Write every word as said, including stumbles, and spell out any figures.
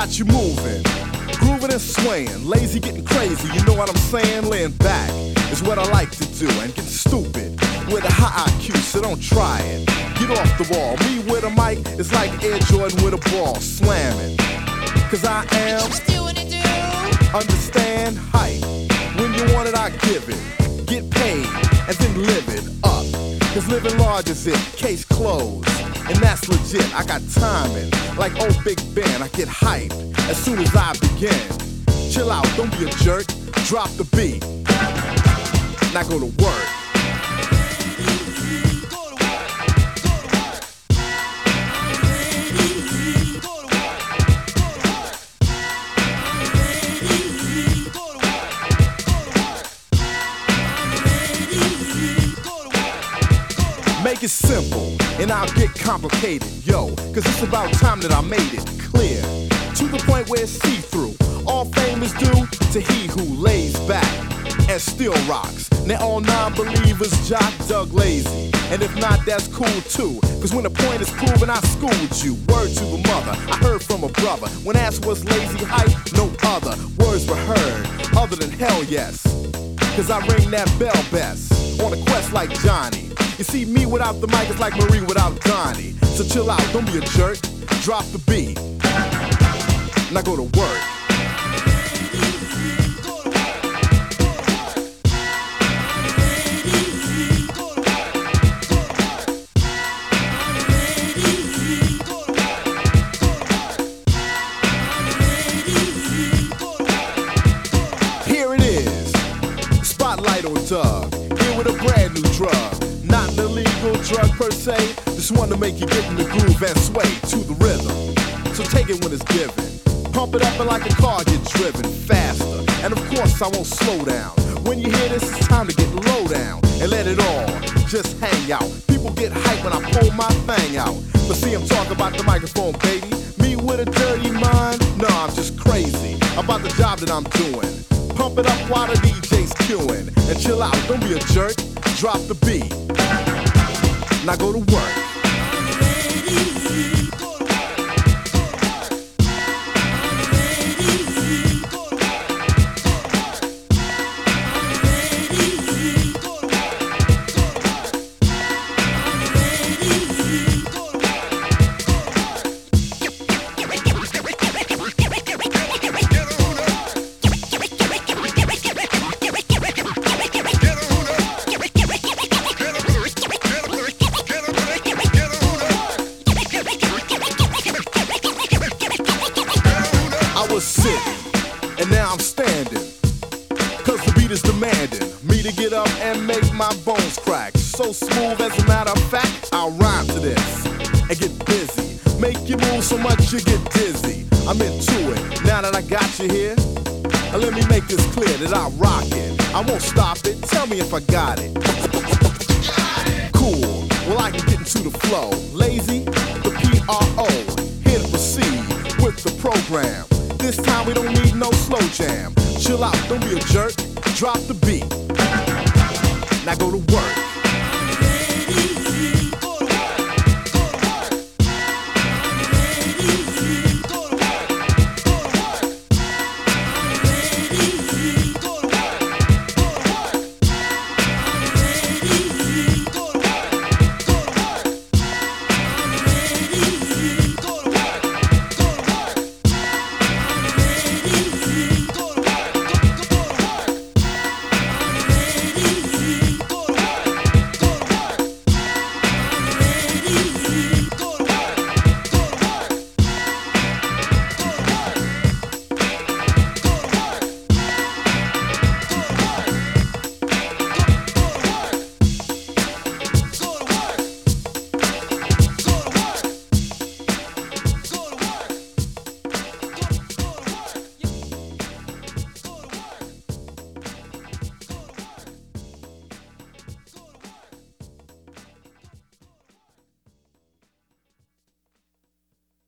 got you moving, grooving and swaying, lazy getting crazy, you know what I'm saying? Laying back is what I like to do, and getting stupid with a high I Q, so don't try it. Get off the wall, me with a mic is like Air Jordan with a ball, slamming. Cause I am, understand, hype. When you want it, I give it. Get paid, and then live it up. Cause living large is it, case closed. And that's legit, I got timing. Like old Big Ben, I get hype as soon as I begin. Chill out, don't be a jerk, drop the beat. Now go to work. Make it simple, and I'll get complicated, yo. Cause it's about time that I made it clear, to the point where it's see-through. All fame is due to he who lays back and still rocks. Now all non-believers jock Doug lazy, and if not, that's cool too. Cause when the point is proven, I schooled you. Word to the mother, I heard from a brother. When asked what's lazy hype, no other words were heard, other than hell yes. Cause I ring that bell best, on a quest like Johnny. You see, me without the mic is like Marie without Donnie. So chill out, don't be a jerk, drop the beat. Now go to work. Here it is, spotlight on Doug, here with a brand new drug. Not an illegal drug per se, just one to make you get in the groove and sway to the rhythm. So take it when it's given, pump it up and like a car get driven faster. And of course I won't slow down. When you hear this, it's time to get low down and let it all just hang out. People get hyped when I pull my thing out, but see I'm talking about the microphone, baby. Me with a dirty mind? No, I'm just crazy about the job that I'm doing. Pump it up while the D J's queuing, and chill out, don't be a jerk, drop the beat. Now go to work. Sitting, and now I'm standing, cause the beat is demanding me to get up and make my bones crack. So smooth, as a matter of fact, I'll rhyme to this and get busy. Make you move so much you get dizzy. I'm into it, now that I got you here. Now let me make this clear that I rock it. I won't stop it, tell me if I got it. Cool, well I can get into the flow. Lazy, the P R O, here to proceed with the program. This time we don't need no slow jam. Chill out, don't be a jerk, drop the beat. Now go to work.